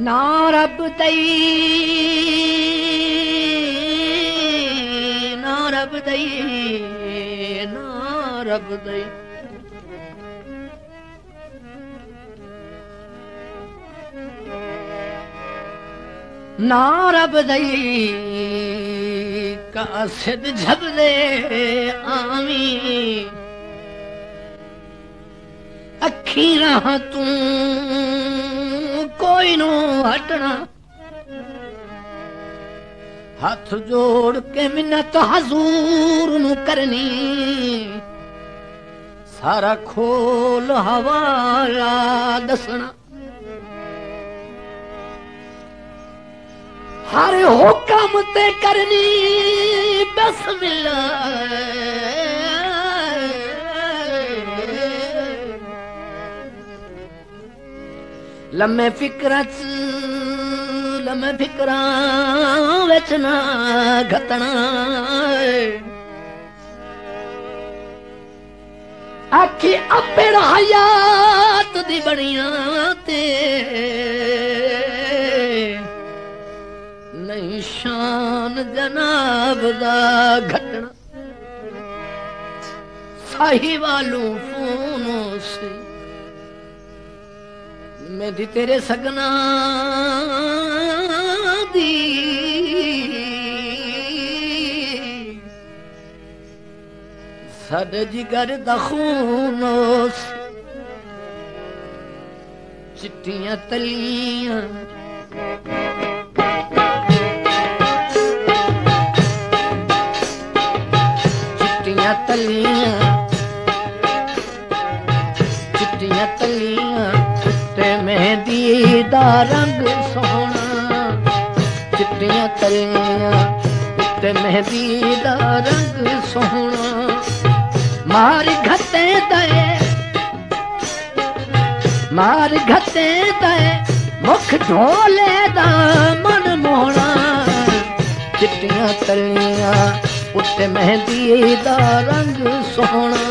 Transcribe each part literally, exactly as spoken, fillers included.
ना रब दई ना रब दई ना रब दई ना रब दई कासिद झबले आमी अखी रह तू कोई नो हटना हाथ जोड़ के मिन्नत हजूर नु करनी सारा खोल हवाला दसना हर हुक्म ते करनी बिस्मिल्लाह लम्मे फिक्र लम्मे फिक्र विच ना घटना आखी अपड़ हयात दी बनिया ते नहीं शान जनाब दा घटना साही वालू फोनों से मेरी तेरे सगना दी साडे जिगर दा खूनों से चिट्टियां तलियां चिट्टियां तलियां चिट्टियां तलियां ते मेहंदी दा रंग सोना चिट्टियां तलियां ते मेहंदी दा रंग सोना मार घते दे मार घते दे मुख ढोले दा मन मोना चिट्टियां तलियां उत्ते मेहंदी दा रंग सोना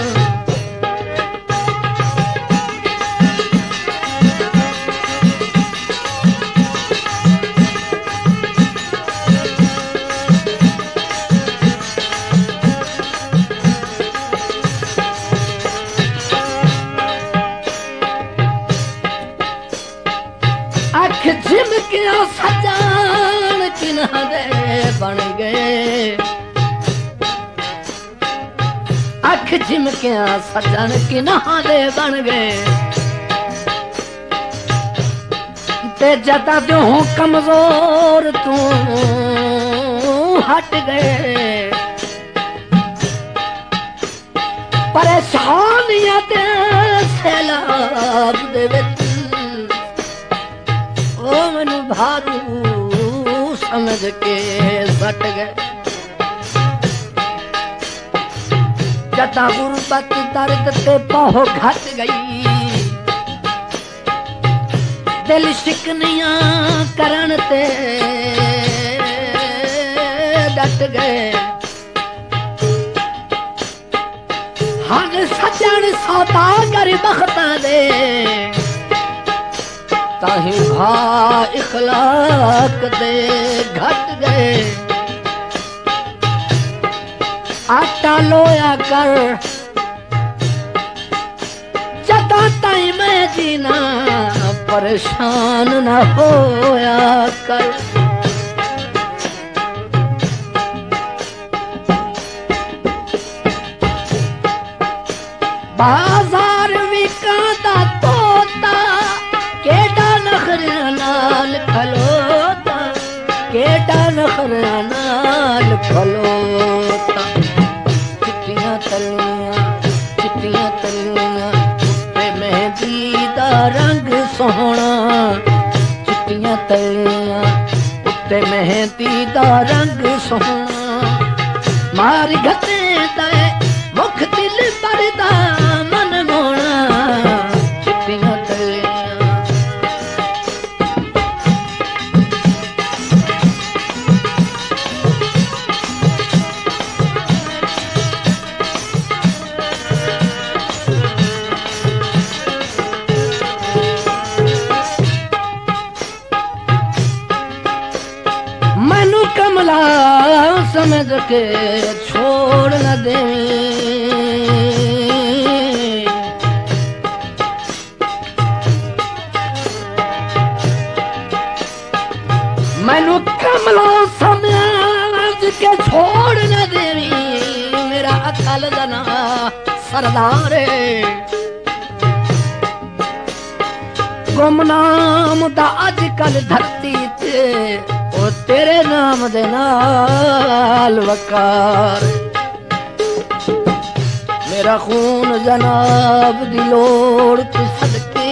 अख झिमकिया सजान किनारे बन गए अख झिमकिया सजन किनारे बन गए ते जदा जो कमजोर तू हट गए परेशानियां ते सैलाब दे विच ओ मैनू भारू समझ के सट गए जदा गुरबत दर्द ते पहो घट गई दिल शिकनियां करन ते डट गए हर सजन सौदागर बख्तां दे ताही भा इखलाक दे घट गए आटा लोया कर जदा ताई मैं जीना परेशान न होया कर बाजार विकांदा तोता केडा नखरा नाल खलोता केडा नखरा नाल खलोता चिट्टियां तलियां चिट्टियां तलियां उत्ते मेहंदी दा रंग सोहना चिट्टियां तलियां उत्ते मेहंदी दा रंग सोहना मार घते दे मुख दिल भरदा मन मोना चिट्टियां तलियां समझ के छोड़ न देवी मैनू कमला समझ के छोड़ न देवी मेरा अकल जना सरदार गुमनाम दा अजकल धरती ते ओ तेरे नाम दे नाल वकार मेरा खून जनाब दी लोड़ तू सदके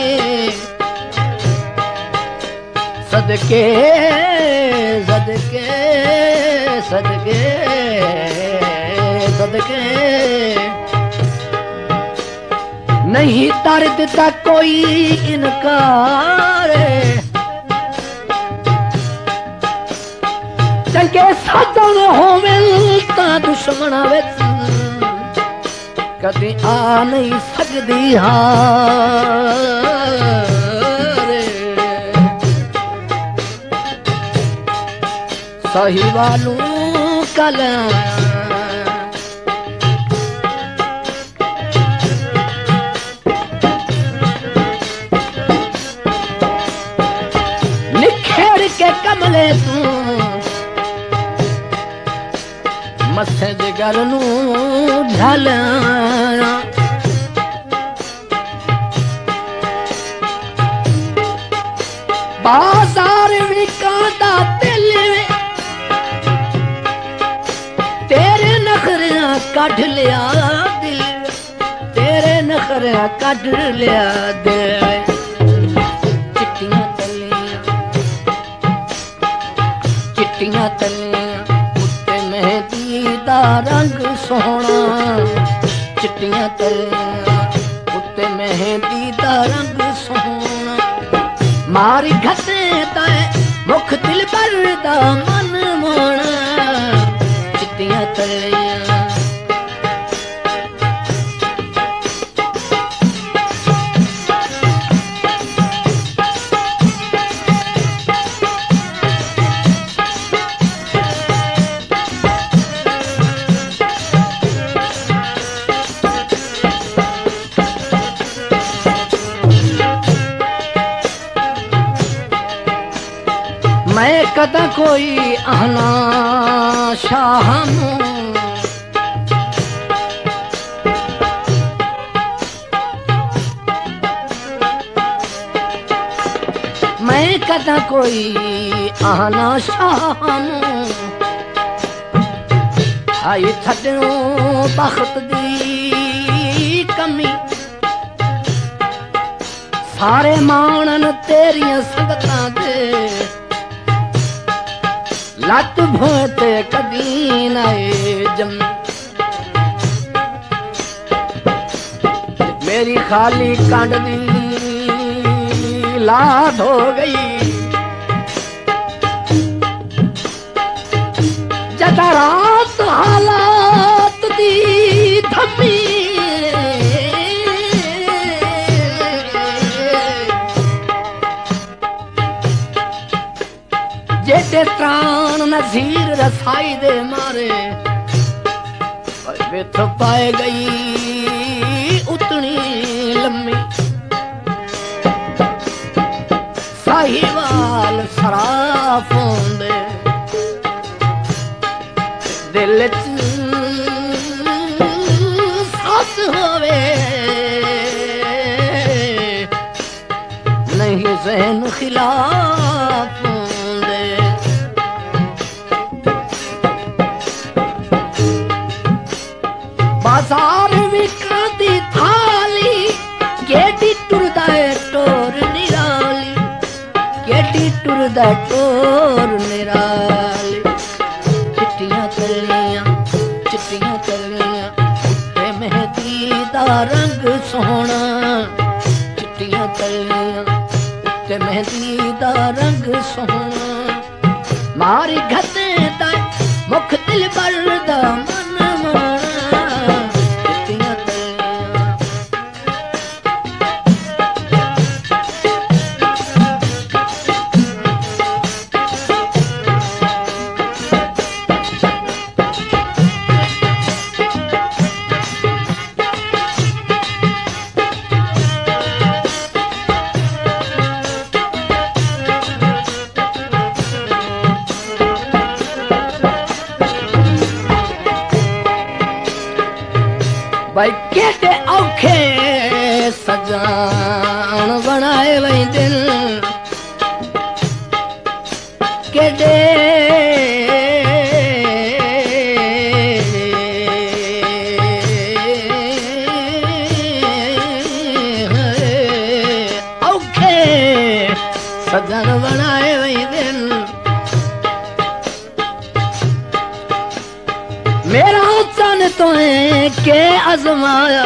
सदके सदके सदके सदके नहीं दर्द का कोई इनकार चंगे साधन होवे ता दुश्मन विच कदी आ नहीं सकदी हार साहिवालू कल निखेड़ के कमले तू मथे जिगर नू झल बाजार विकादा दिल तेरे नखरिया कढ़ लिया दिल तेरे नखरिया कढ़ लिया दिल चिट्टियां तलियां चिट्टियां तलियां उत्ते मेहंदी दा रंग सोहना चिट्टियां तलियां उत्ते मेहंदी दा रंग सोहना मारी घटे ताए मुख दिल पर दा मन मोना चिट्टियां तलियां मैं कदा कोई आहना शाह मैं कदा कोई आहना शाह आई छड़ो बख्त दी कमी सारे मानन तेरियां संगतां दे लत भोते कदी नाए जम मेरी खाली कांड दी लाद हो गई जदा रात हालात दी थमी जेते प्राण नज़ीर रसाई दे मारे विथ पाए गई उतनी लम्मी साहिवाल सराफ होंदे दिल च सास होवे नहीं ज़हन खिलाफ बाजार विकादी थाली केडी टुरदा टोर निराली केडी टुरदा टोर निराली चिट्टियां तलियां चिट्टियां तलियां उत्ते मेहंदी दा रंग सोहना चिट्टियां तलियां उत्ते मेहंदी दा रंग सोहना मारी घते दा मुख दिल पर दा मन मोना भाई केडे औखे सजान बनाए वही दिल केडे औखे सजान बनाए वही दिल मेरा चन तो है के आजमाया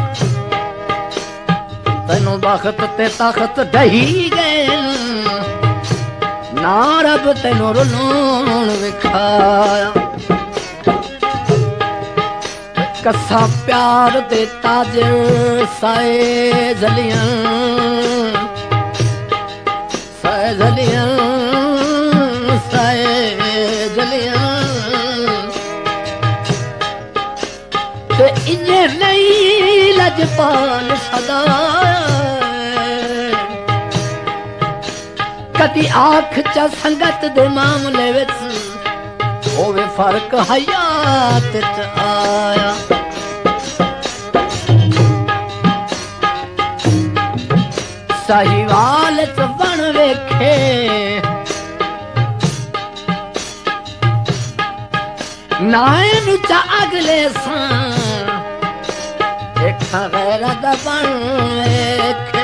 तेनों बखत ते तखत ढही गए ना रब तेनों रुलान विखाया कसा प्यार दे ताजर साए जलियां साए जलियां साए जलियां ते इन्हें नहीं लजपाल सदा कदी आँख च संगत दे मामले विच होवे फर्क हयात च आया साहिवाल च बन वेखे नायन चा अगले सान देखा गैर दबन वेखे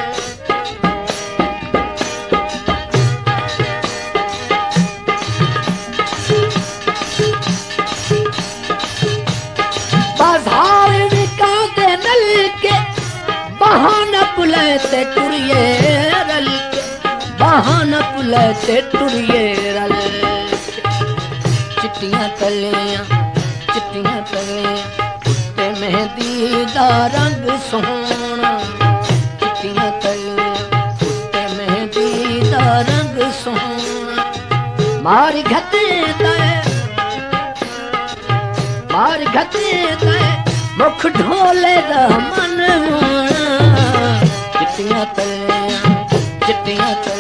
बाजार निकाले नल के बहाना पुलते टुरिए रल के बहाना पुलते टुरिए रल चिट्टियां तलियां चिट्टियां तलियां उत्ते मेहंदी दा रंग सोहना चिट्टियां तलियां उत्ते मेहंदी दा रंग सोहना मारी घते तय मारी घते तय मुख ढोले दा मन होना चिट्टियां तलियां चिट्टियां तलियां